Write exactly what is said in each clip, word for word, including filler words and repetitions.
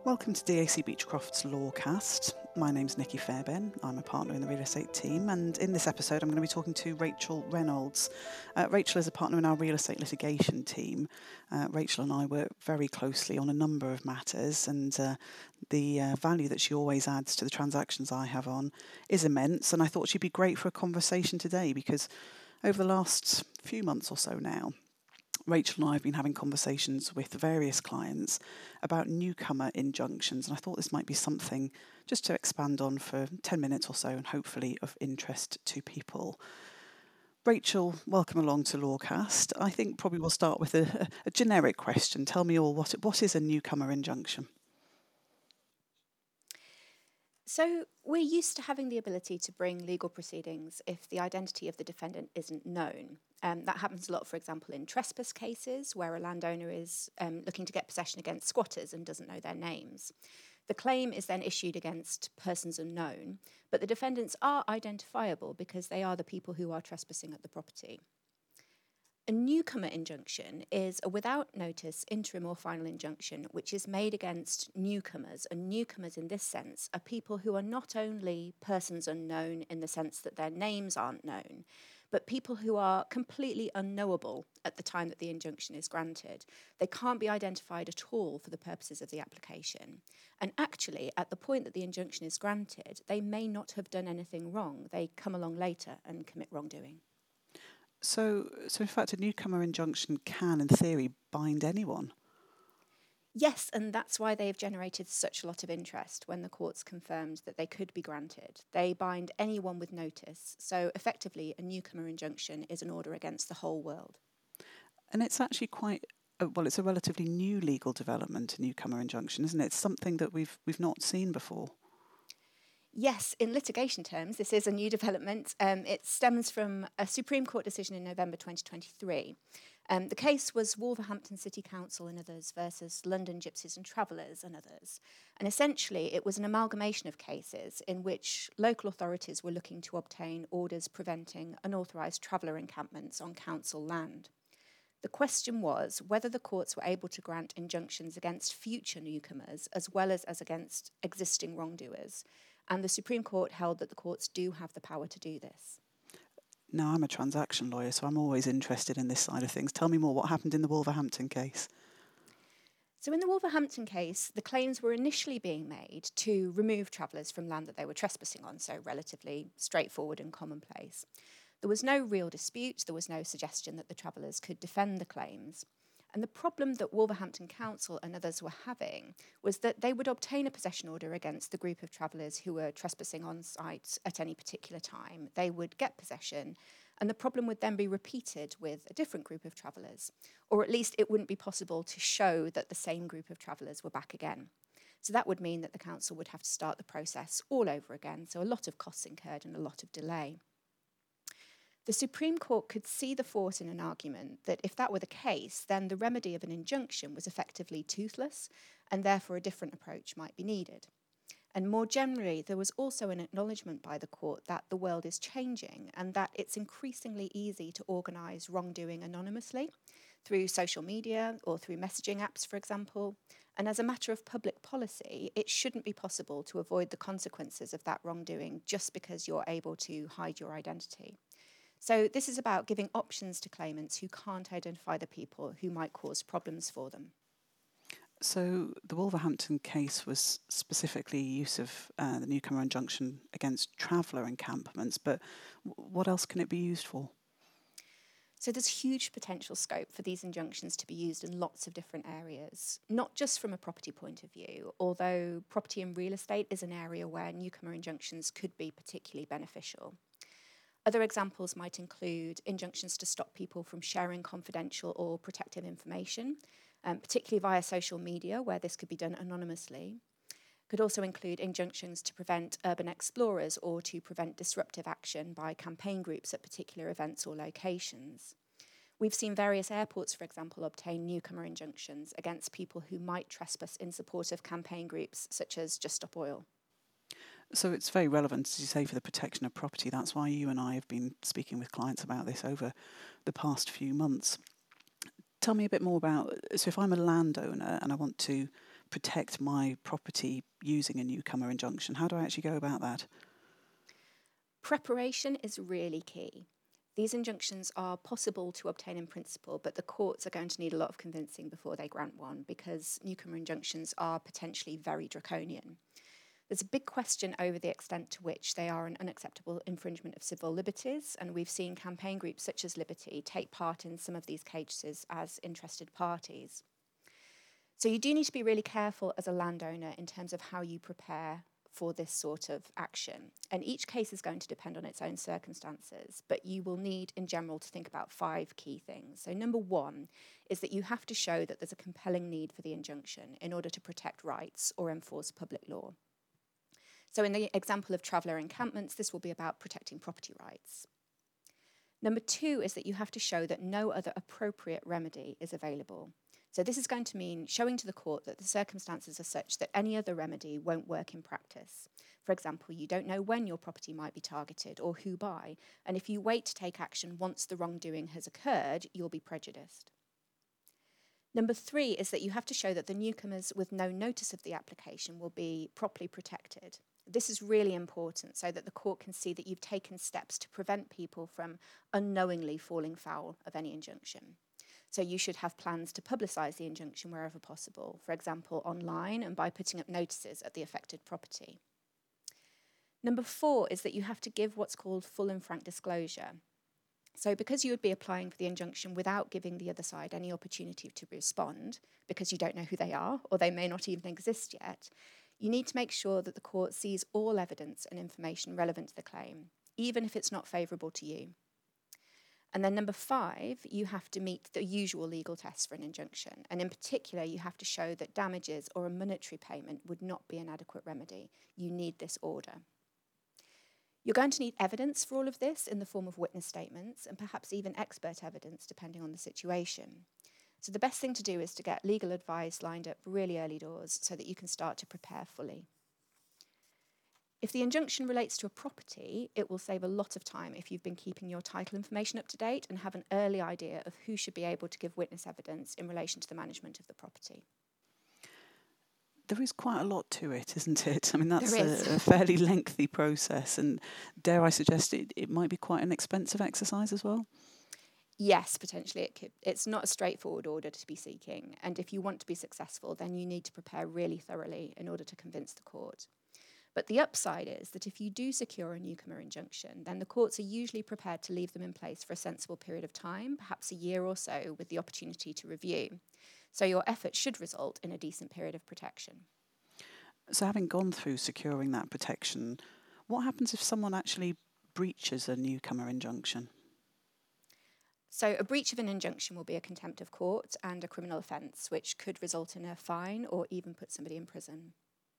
Welcome to D A C Beechcroft's Lawcast. My name's Nikki Fairbairn. I'm a partner in the real estate team, and in this episode I'm going to be talking to Rachel Reynolds. Uh, Rachel is a partner in our real estate litigation team. Uh, Rachel and I work very closely on a number of matters, and uh, the uh, value that she always adds to the transactions I have on is immense, and I thought she'd be great for a conversation today because over the last few months or so now, Rachel and I have been having conversations with various clients about newcomer injunctions, and I thought this might be something just to expand on for ten minutes or so and hopefully of interest to people. Rachel, welcome along to Lawcast. I think probably we'll start with a, a generic question. Tell me all, what, what is a newcomer injunction? So we're used to having the ability to bring legal proceedings if the identity of the defendant isn't known. Um, that happens a lot, for example, in trespass cases where a landowner is um, looking to get possession against squatters and doesn't know their names. The claim is then issued against persons unknown, but the defendants are identifiable because they are the people who are trespassing at the property. A newcomer injunction is a without notice interim or final injunction which is made against newcomers, and newcomers in this sense are people who are not only persons unknown in the sense that their names aren't known, but people who are completely unknowable at the time that the injunction is granted. They can't be identified at all for the purposes of the application. And actually, at the point that the injunction is granted, they may not have done anything wrong. They come along later and commit wrongdoing. So, so in fact, a newcomer injunction can, in theory, bind anyone. Yes, and that's why they've generated such a lot of interest when the courts confirmed that they could be granted. They bind anyone with notice, so effectively a newcomer injunction is an order against the whole world. And it's actually quite, a, well, it's a relatively new legal development, a newcomer injunction, isn't it? It's something that we've we've not seen before. Yes, in litigation terms, this is a new development. Um, it stems from a Supreme Court decision in November twenty twenty-three. Um, the case was Wolverhampton City Council and others versus London Gypsies and Travellers and others. And essentially, it was an amalgamation of cases in which local authorities were looking to obtain orders preventing unauthorised traveller encampments on council land. The question was whether the courts were able to grant injunctions against future newcomers as well as, as against existing wrongdoers. And the Supreme Court held that the courts do have the power to do this. Now, I'm a transaction lawyer, so I'm always interested in this side of things. Tell me more, what happened in the Wolverhampton case? So in the Wolverhampton case, the claims were initially being made to remove travellers from land that they were trespassing on, so relatively straightforward and commonplace. There was no real dispute, there was no suggestion that the travellers could defend the claims. And the problem that Wolverhampton Council and others were having was that they would obtain a possession order against the group of travellers who were trespassing on site at any particular time. They would get possession, and the problem would then be repeated with a different group of travellers, or at least it wouldn't be possible to show that the same group of travellers were back again. So that would mean that the council would have to start the process all over again, so a lot of costs incurred and a lot of delay. The Supreme Court could see the force in an argument that if that were the case, then the remedy of an injunction was effectively toothless, and therefore a different approach might be needed. And more generally, there was also an acknowledgement by the court that the world is changing and that it's increasingly easy to organise wrongdoing anonymously through social media or through messaging apps, for example. And as a matter of public policy, it shouldn't be possible to avoid the consequences of that wrongdoing just because you're able to hide your identity. So this is about giving options to claimants who can't identify the people who might cause problems for them. So the Wolverhampton case was specifically use of uh, the newcomer injunction against traveller encampments, but w- what else can it be used for? So there's huge potential scope for these injunctions to be used in lots of different areas, not just from a property point of view, although property and real estate is an area where newcomer injunctions could be particularly beneficial. Other examples might include injunctions to stop people from sharing confidential or protective information, um, particularly via social media, where this could be done anonymously. Could also include injunctions to prevent urban explorers or to prevent disruptive action by campaign groups at particular events or locations. We've seen various airports, for example, obtain newcomer injunctions against people who might trespass in support of campaign groups such as Just Stop Oil. So it's very relevant, as you say, for the protection of property. That's why you and I have been speaking with clients about this over the past few months. Tell me a bit more about, so if I'm a landowner and I want to protect my property using a newcomer injunction? How do I actually go about that? Preparation is really key. These injunctions are possible to obtain in principle, but the courts are going to need a lot of convincing before they grant one, because newcomer injunctions are potentially very draconian. There's a big question over the extent to which they are an unacceptable infringement of civil liberties, and we've seen campaign groups such as Liberty take part in some of these cases as interested parties. So you do need to be really careful as a landowner in terms of how you prepare for this sort of action. And each case is going to depend on its own circumstances, but you will need in general to think about five key things. So number one is that you have to show that there's a compelling need for the injunction in order to protect rights or enforce public law. So in the example of traveller encampments, this will be about protecting property rights. Number two is that you have to show that no other appropriate remedy is available. So this is going to mean showing to the court that the circumstances are such that any other remedy won't work in practice. For example, you don't know when your property might be targeted or who by, and if you wait to take action once the wrongdoing has occurred, you'll be prejudiced. Number three is that you have to show that the newcomers with no notice of the application will be properly protected. This is really important so that the court can see that you've taken steps to prevent people from unknowingly falling foul of any injunction. So you should have plans to publicise the injunction wherever possible, for example, online and by putting up notices at the affected property. Number four is that you have to give what's called full and frank disclosure. So because you would be applying for the injunction without giving the other side any opportunity to respond, because you don't know who they are or they may not even exist yet, you need to make sure that the court sees all evidence and information relevant to the claim, even if it's not favourable to you. And then number five, you have to meet the usual legal tests for an injunction. And in particular, you have to show that damages or a monetary payment would not be an adequate remedy. You need this order. You're going to need evidence for all of this in the form of witness statements and perhaps even expert evidence, depending on the situation. So the best thing to do is to get legal advice lined up really early doors so that you can start to prepare fully. If the injunction relates to a property, it will save a lot of time if you've been keeping your title information up to date and have an early idea of who should be able to give witness evidence in relation to the management of the property. There is quite a lot to it, isn't it? I mean, that's There a, is. a fairly lengthy process, and dare I suggest it, it might be quite an expensive exercise as well? Yes, potentially it could. It's not a straightforward order to be seeking, and if you want to be successful, then you need to prepare really thoroughly in order to convince the court. But the upside is that if you do secure a newcomer injunction, then the courts are usually prepared to leave them in place for a sensible period of time, perhaps a year or so, with the opportunity to review. So your efforts should result in a decent period of protection. So having gone through securing that protection, what happens if someone actually breaches a newcomer injunction? So a breach of an injunction will be a contempt of court and a criminal offence, which could result in a fine or even put somebody in prison.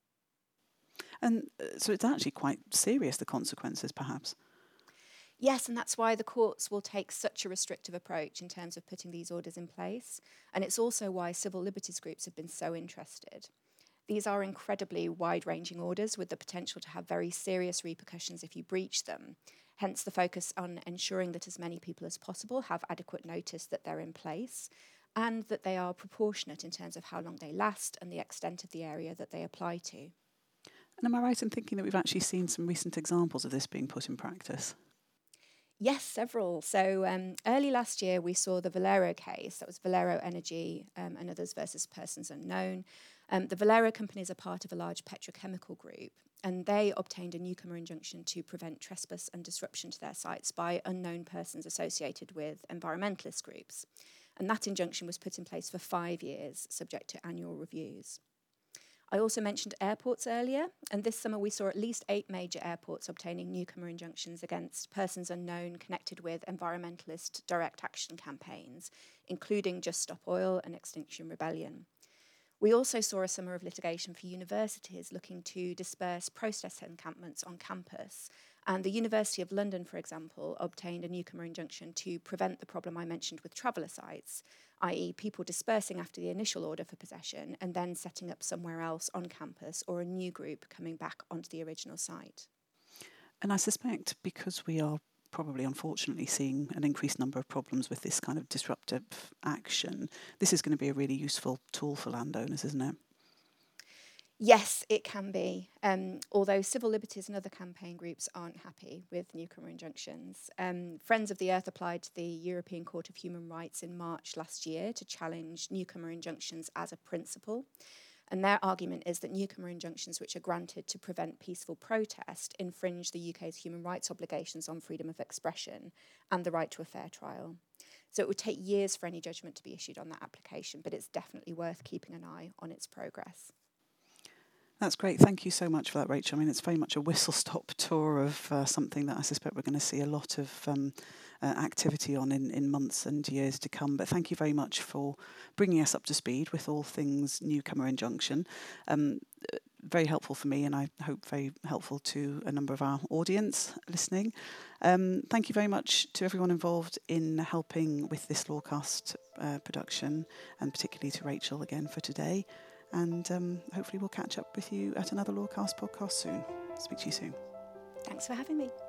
And uh, so it's actually quite serious, the consequences, perhaps. Yes, and that's why the courts will take such a restrictive approach in terms of putting these orders in place. And it's also why civil liberties groups have been so interested. These are incredibly wide-ranging orders with the potential to have very serious repercussions if you breach them. Hence the focus on ensuring that as many people as possible have adequate notice that they're in place and that they are proportionate in terms of how long they last and the extent of the area that they apply to. And am I right in thinking that we've actually seen some recent examples of this being put in practice? Yes, several. So um, early last year, we saw the Valero case. That was Valero Energy um, and others versus Persons Unknown. Um, the Valero companies are part of a large petrochemical group, and they obtained a newcomer injunction to prevent trespass and disruption to their sites by unknown persons associated with environmentalist groups. And that injunction was put in place for five years, subject to annual reviews. I also mentioned airports earlier, and this summer we saw at least eight major airports obtaining newcomer injunctions against persons unknown connected with environmentalist direct action campaigns, including Just Stop Oil and Extinction Rebellion. We also saw a summer of litigation for universities looking to disperse protest encampments on campus. And the University of London, for example, obtained a newcomer injunction to prevent the problem I mentioned with traveller sites, that is people dispersing after the initial order for possession and then setting up somewhere else on campus or a new group coming back onto the original site. And I suspect because we are probably unfortunately seeing an increased number of problems with this kind of disruptive action, this is going to be a really useful tool for landowners, isn't it? Yes, it can be, um, although civil liberties and other campaign groups aren't happy with newcomer injunctions. Um, Friends of the Earth applied to the European Court of Human Rights in March last year to challenge newcomer injunctions as a principle. And their argument is that newcomer injunctions which are granted to prevent peaceful protest infringe the U K's human rights obligations on freedom of expression and the right to a fair trial. So it would take years for any judgment to be issued on that application, but it's definitely worth keeping an eye on its progress. That's great. Thank you so much for that, Rachel. I mean, it's very much a whistle-stop tour of uh, something that I suspect we're going to see a lot of um, uh, activity on in, in months and years to come. But thank you very much for bringing us up to speed with all things newcomer injunction. Um, very helpful for me, and I hope very helpful to a number of our audience listening. Um, thank you very much to everyone involved in helping with this Lawcast uh, production, and particularly to Rachel again for today. And um, hopefully we'll catch up with you at another Lawcast podcast soon. Speak to you soon. Thanks for having me.